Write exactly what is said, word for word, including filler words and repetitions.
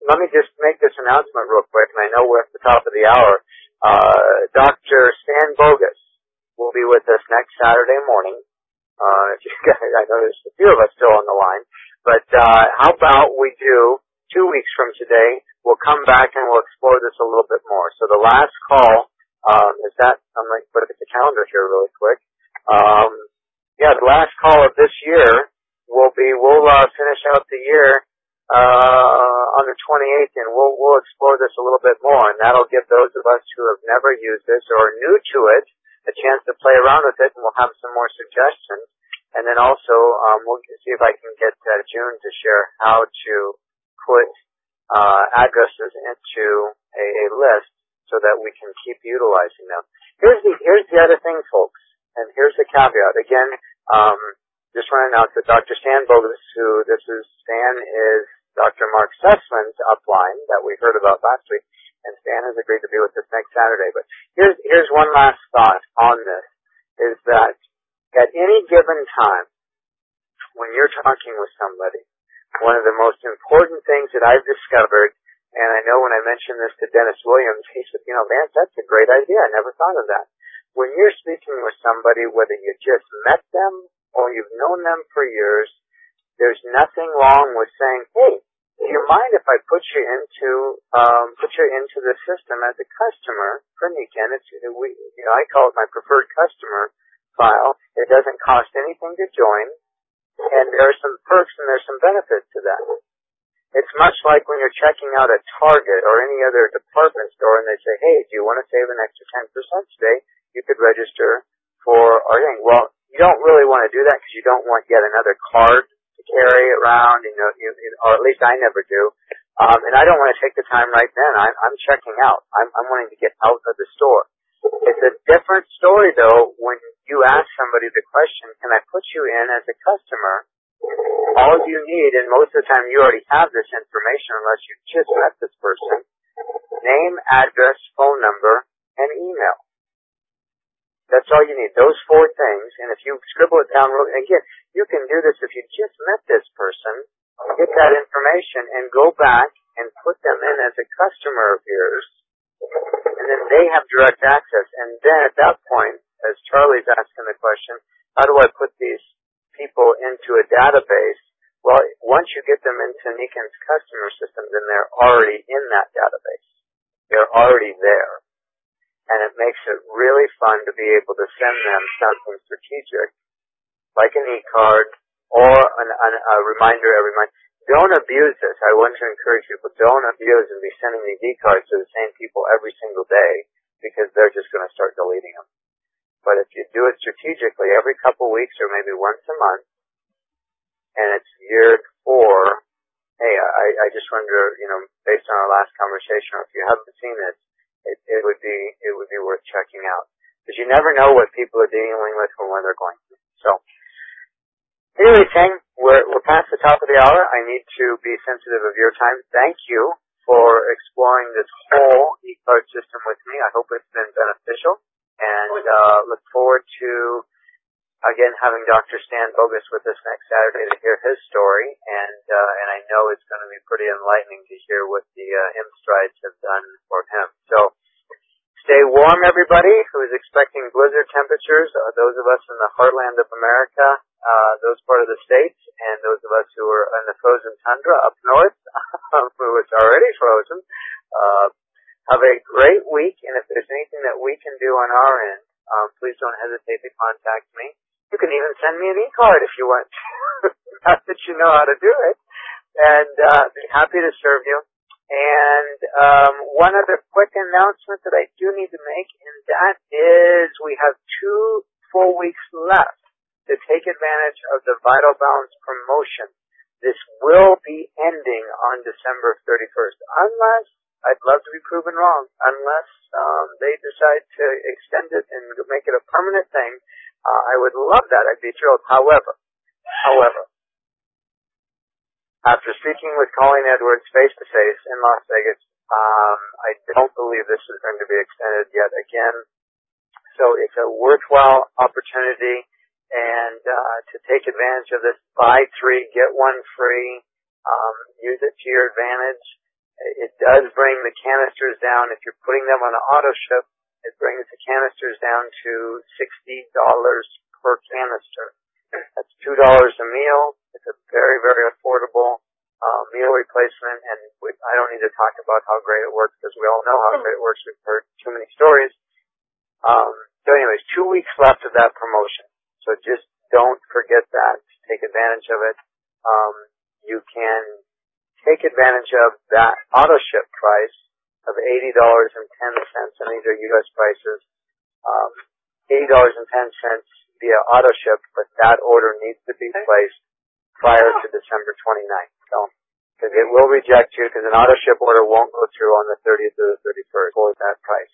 let me just make this announcement real quick, and I know we're at the top of the hour. Uh, Doctor Stan Bogus will be with us next Saturday morning. Uh, if you guys, I know there's a few of us still on the line, but uh, how about we do two weeks from today? We'll come back and we'll explore this a little bit more. So the last call um, is that. I'm like, look at the calendar here really quick. Um, yeah, the last call of this year will be. We'll uh, finish out the year uh, on the twenty-eighth, and we'll we'll explore this a little bit more, and that'll give those of us who have never used this or are new to it a chance to play around with it, and we'll have some more suggestions. And then also, um, we'll see if I can get uh, June to share how to put uh, addresses into a, a list so that we can keep utilizing them. Here's the here's the other thing, folks, and here's the caveat. Again, um, just want to announce that Doctor Stan Bogus, who this is Stan, is Doctor Mark Sussman's upline that we heard about last week. And Stan has agreed to be with us next Saturday. But here's here's one last thought on this, is that at any given time, when you're talking with somebody, one of the most important things that I've discovered, and I know when I mentioned this to Dennis Williams, he said, you know, Vance, that's a great idea. I never thought of that. When you're speaking with somebody, whether you just met them or you've known them for years, there's nothing wrong with saying, hey, do you mind if I put you into um, put you into the system as a customer for Nikken? It's we, you know, I call it my preferred customer file. It doesn't cost anything to join, and there are some perks and there's some benefits to that. It's much like when you're checking out at Target or any other department store, and they say, "Hey, do you want to save an extra ten percent today? You could register for our thing." Well, you don't really want to do that because you don't want yet another card carry around, you know, you, you, or at least I never do. Um, and I don't want to take the time right then. I'm, I'm checking out. I'm, I'm wanting to get out of the store. It's a different story, though, when you ask somebody the question, can I put you in as a customer? All you need, and most of the time you already have this information unless you just met this person, name, address, phone number, and email. That's all you need, those four things. And if you scribble it down, again, you can do this if you just met this person, get that information, and go back and put them in as a customer of yours, and then they have direct access. And then at that point, as Charlie's asking the question, how do I put these people into a database? Well, once you get them into Nikken's customer system, then they're already in that database. They're already there. And it makes it really fun to be able to send them something strategic, like an e-card or an, an, a reminder every month. Don't abuse this. I want to encourage people, don't abuse and be sending these e-cards to the same people every single day, because they're just going to start deleting them. But if you do it strategically every couple weeks or maybe once a month, and it's geared for, hey, I, I just wonder, you know, based on our last conversation, or if you haven't seen this, It, it would be it would be worth checking out, because you never know what people are dealing with or when they're going through. So, anyway, Tang, we're we're past the top of the hour. I need to be sensitive of your time. Thank you for exploring this whole e-card system with me. I hope it's been beneficial, and uh, look forward to again having Doctor Stan Bogus with us next Saturday to hear his story. And uh, and I know it's going to be pretty enlightening to hear what the uh, M-Strides have done for him. So stay warm, everybody who is expecting blizzard temperatures. Uh, those of us in the heartland of America, uh, those part of the states, and those of us who are in the frozen tundra up north, who is already frozen. Uh, have a great week, and if there's anything that we can do on our end, um, please don't hesitate to contact me. You can even send me an e-card if you want. Not that you know how to do it. And uh, be happy to serve you. And um, one other quick announcement that I do need to make, and that is we have two full weeks left to take advantage of the Vital Balance promotion. This will be ending on December thirty-first, unless, I'd love to be proven wrong, unless um, they decide to extend it and make it a permanent thing. Uh, I would love that. I'd be thrilled. However, however, after speaking with Colleen Edwards face-to-face in Las Vegas, um, I don't believe this is going to be extended yet again. So it's a worthwhile opportunity, and uh, to take advantage of this, buy three, get one free, um, use it to your advantage. does bring the canisters down. If you're putting them on an auto ship, it brings the canisters down to sixty dollars per canister. That's two dollars a meal. It's a very, very affordable uh, meal replacement, and we, I don't need to talk about how great it works because we all know how great it works. We've heard too many stories. Um, so anyways, two weeks left of that promotion. So just don't forget that. Take advantage of it. Um, you can take advantage of that auto ship price of eighty dollars and ten cents, and these are U S prices, um, eighty dollars and ten cents via auto ship, but that order needs to be placed prior to December twenty-ninth. So, because it will reject you, because an auto ship order won't go through on the thirtieth or the thirty-first for that price.